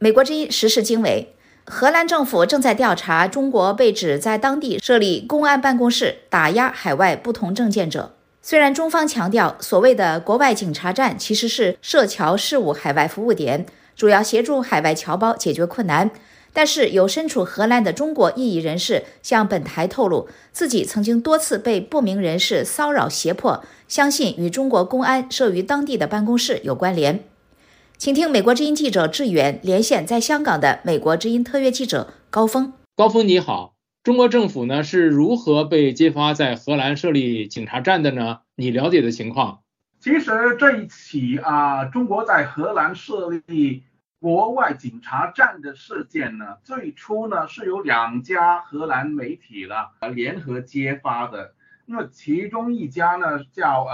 美国之音时事经纬，荷兰政府正在调查中国被指在当地设立公安办公室，打压海外不同政见者。虽然中方强调所谓的国外警察站其实是涉侨事务海外服务点，主要协助海外侨胞解决困难，但是有身处荷兰的中国异议人士向本台透露，自己曾经多次被不明人士骚扰胁迫，相信与中国公安设于当地的办公室有关联。请听美国之音记者志远连线在香港的美国之音特约记者高峰。 高峰你好，中国政府呢是如何被揭发在荷兰设立警察站的呢？你了解的情况？ 其实这一起中国在荷兰设立国外警察站的事件呢，最初呢是由2家荷兰媒体联合揭发的。那么其中一家呢叫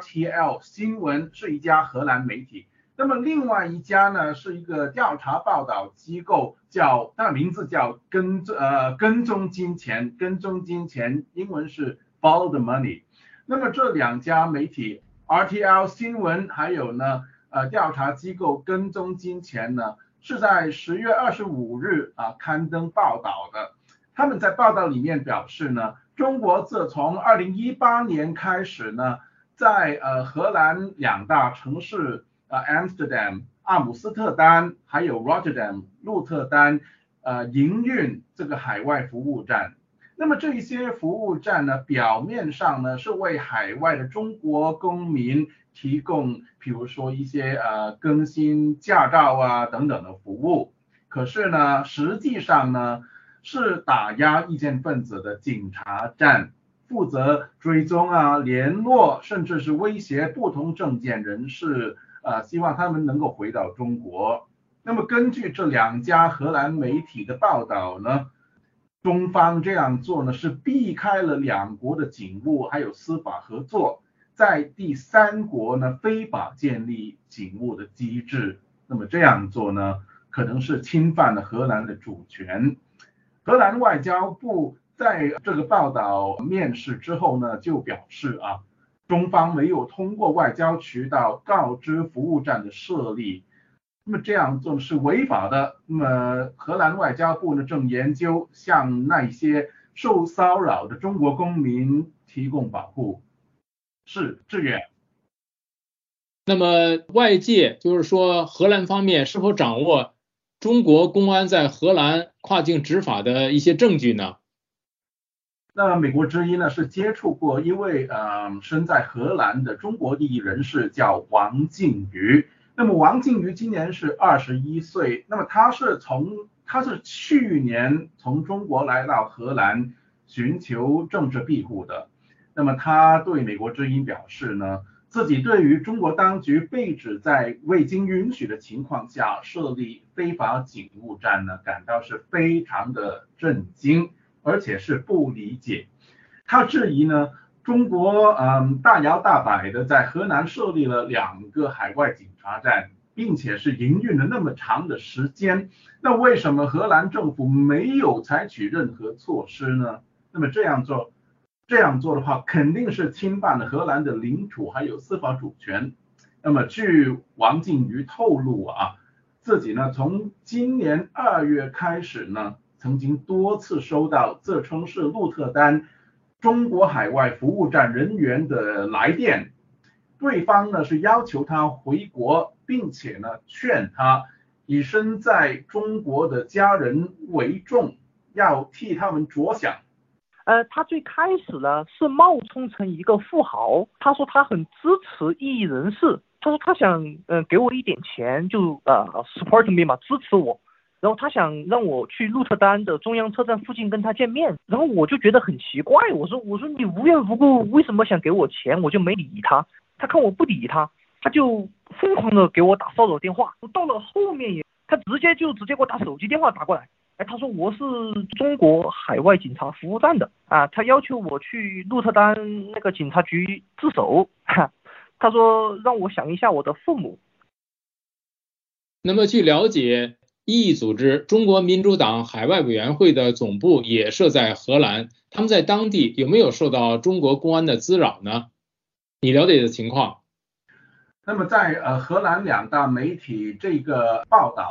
RTL 新闻，是一家荷兰媒体。那么另外一家呢是一个调查报道机构，它的名字叫跟踪金钱，英文是 Follow the Money。那么这2家媒体 RTL 新闻还有呢调查机构跟踪金钱呢，是在10月25日刊登报道的。他们在报道里面表示呢，中国自从2018年开始呢，在荷兰2大城市Amsterdam 阿姆斯特丹还有 Rotterdam 鹿特丹营运这个海外服务站。那么这些服务站呢，表面上呢是为海外的中国公民提供比如说一些更新驾照等等的服务，可是呢实际上呢是打压意见分子的警察站，负责追踪联络甚至是威胁不同政见人士，希望他们能够回到中国。那么根据这2家荷兰媒体的报道呢，中方这样做呢是避开了2国的警务还有司法合作，在第3国呢非法建立警务的机制。那么这样做呢可能是侵犯了荷兰的主权。荷兰外交部在这个报道面世之后呢，就表示中方没有通过外交渠道告知服务站的设立，那么这样做是违法的。那么荷兰外交部呢正研究向那些受骚扰的中国公民提供保护。是志远。 那么外界就是说荷兰方面是否掌握中国公安在荷兰跨境执法的一些证据呢？ 那美国之音呢是接触过一位身在荷兰的中国异议人士，叫王靖宇。那么王靖宇今年是21岁，那么他是去年从中国来到荷兰寻求政治庇护的。那么他对美国之音表示呢，自己对于中国当局被指在未经允许的情况下设立非法警务站呢，感到是非常的震惊，而且是不理解。他质疑呢，中国大摇大摆的在荷兰设立了2个海外警察站，并且是营运了那么长的时间，那为什么荷兰政府没有采取任何措施呢？那么这样做的话，肯定是侵犯了荷兰的领土还有司法主权。那么据王靖宇透露自己呢从今年2月开始呢，曾经多次收到自称是鹿特丹中国海外服务站人员的来电，对方呢是要求他回国，并且呢劝他以身在中国的家人为重，要替他们着想。 他最开始呢是冒充成一个富豪，他说他很支持异议人士，他说他想给我一点钱，就support me 嘛，支持我。然后他想让我去鹿特丹的中央车站附近跟他见面，然后我就觉得很奇怪，我说你无缘无故为什么想给我钱？我就没理他，他看我不理他，他就疯狂的给我打骚扰电话。到了后面他直接给我打手机电话打过来，他说我是中国海外警察服务站的他要求我去鹿特丹那个警察局自首，他说让我想一下我的父母。 那么据了解，异议组织中国民主党海外委员会的总部也设在荷兰，他们在当地有没有受到中国公安的滋扰呢？你了解的情况？ 那么在荷兰2大媒体这个报道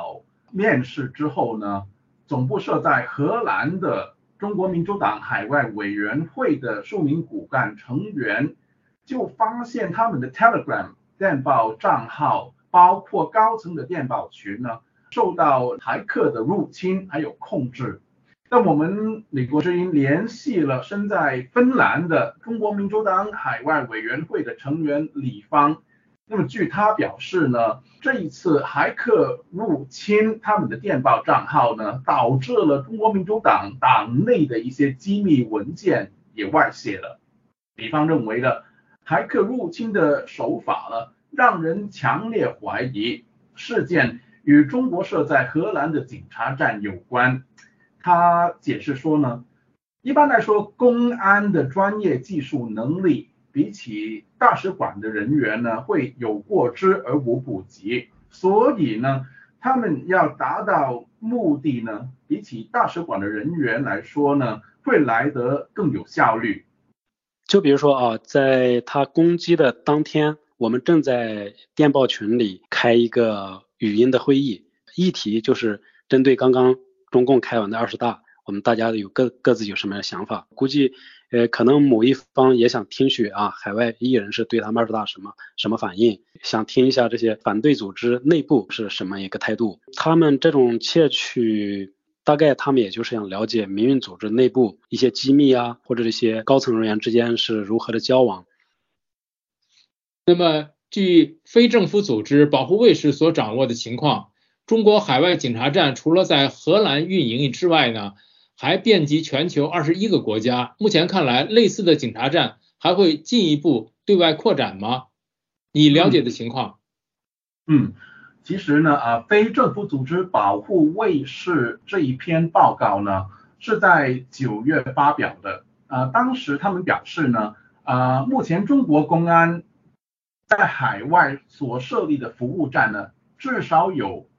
面试之后呢，总部设在荷兰的中国民主党海外委员会的数名骨干成员就发现他们的 Telegram 电报账号，包括高层的电报群呢，受到骇客的入侵还有控制。那我们美国之音联系了身在芬兰的中国民主党海外委员会的成员李芳，那么据他表示呢，这一次骇客入侵他们的电报账号呢，导致了中国民主党党内的一些机密文件也外泄了。李芳认为呢，骇客入侵的手法呢，让人强烈怀疑事件与中国设在荷兰的警察站有关。他解释说呢，一般来说，公安的专业技术能力比起大使馆的人员呢，会有过之而无不及，所以呢，他们要达到目的呢，比起大使馆的人员来说呢，会来得更有效率。 就比如说啊，在他攻击的当天，我们正在电报群里开一个语音的会议，议题就是针对刚刚中共开完的20大，我们大家有各自有什么想法？估计可能某一方也想听取啊，海外异议人士对他们20大什么反应，想听一下这些反对组织内部是什么一个态度。他们这种窃取，大概他们也就是想了解民运组织内部一些机密啊，或者这些高层人员之间是如何的交往。 那么据非政府组织保护卫士所掌握的情况，中国海外警察站除了在荷兰运营之外呢，还遍及全球21个国家。目前看来，类似的警察站还会进一步对外扩展吗？你了解的情况？ 其实呢，非政府组织保护卫士这一篇报告呢，是在9月发表的。当时他们表示呢，目前中国公安在海外所设立的服务站呢，至少有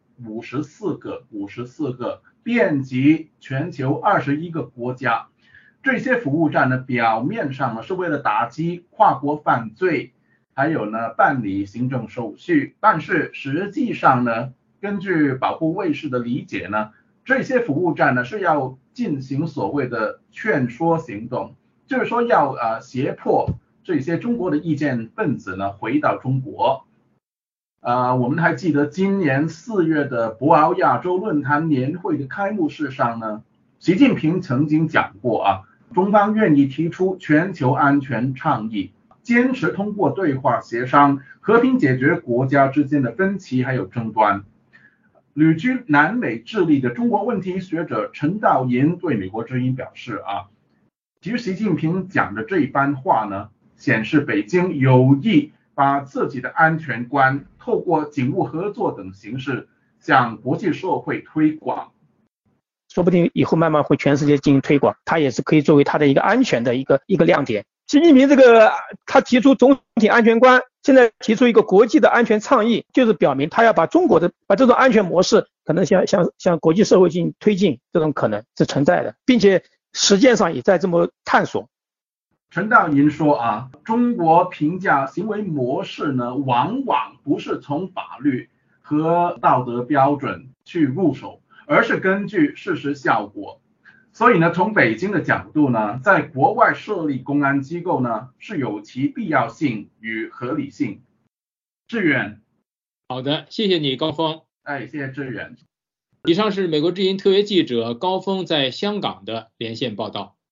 54个，遍及全球21个国家。这些服务站呢，表面上呢是为了打击跨国犯罪，还有呢办理行政手续，但是实际上呢，根据保护卫士的理解呢，这些服务站呢是要进行所谓的劝说行动，就是说要胁迫这些中国的意见分子呢回到中国。我们还记得今年4月的博鳌亚洲论坛年会的开幕式上呢，习近平曾经讲过中方愿意提出全球安全倡议，坚持通过对话协商和平解决国家之间的分歧还有争端。旅居南美智利的中国问题学者陈道银对美国之音表示其实习近平讲的这一番话呢，显示北京有意把自己的安全观透过警务合作等形式向国际社会推广， 说不定以后慢慢会全世界进行推广，它也是可以作为它的一个安全的一个亮点。习近平他提出总体安全观，现在提出一个国际的安全倡议，就是表明他要把把这种安全模式可能向国际社会进行推进，这种可能是存在的，并且实践上也在这么探索。 陈道银说中国评价行为模式呢，往往不是从法律和道德标准去入手，而是根据事实效果。所以呢，从北京的角度呢，在国外设立公安机构呢，是有其必要性与合理性。志远。 好的，谢谢你高峰。 谢谢志远。 以上是美国之音特约记者高峰在香港的连线报道。